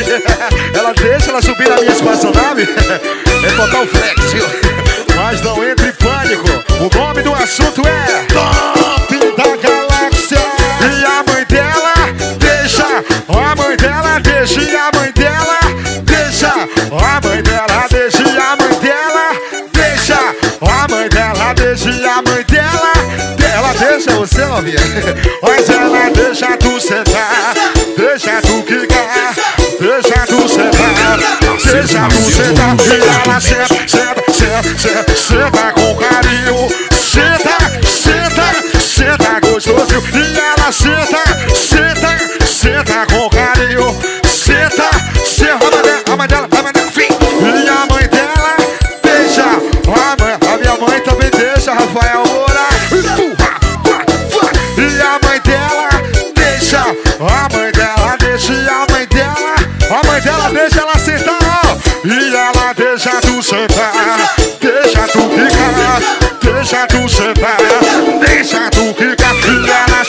Ela deixa ela subir na minha espaçonave. É total flex, viu? Mas não entre em pânico. O nome do assunto é Top da Galáxia. E a mãe dela deixa. A mãe dela deixa. E a mãe dela deixa. A mãe dela deixa. E a mãe dela deixa. A mãe dela deixa. E a mãe dela. Ela deixa você, novinha. Mas ela deixa tu sentar. Deixa tu quicar. Deixa tu sentar. Deixa tu sentar. E ela senta, senta, senta, senta, senta com carinho. Senta, senta, senta gostoso. E ela senta, senta, senta com carinho. Senta, senta. A mãe dela, fim. E a mãe dela deixa. A minha mãe também deixa, Rafael Moura. E a mãe dela deixa. A mãe dela deixa. E a mãe dela deixa ela sentar. E ela deixa tu sentar. Deixa tu ficar. Deixa tu sentar. Deixa tu ficar. E ela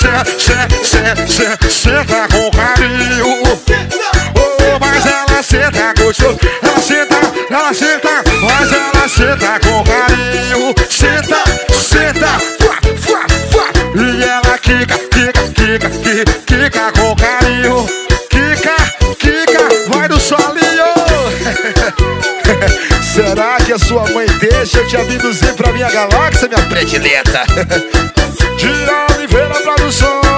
senta com carinho. Oh, mas ela senta gostoso. Ela senta, mas ela senta com carinho. Senta, senta, e ela quica com carinho. Quica, vai do solinho. Será que a sua mãe deixa eu te abduzir pra minha galáxia, minha predileta? De Oliveira Produções.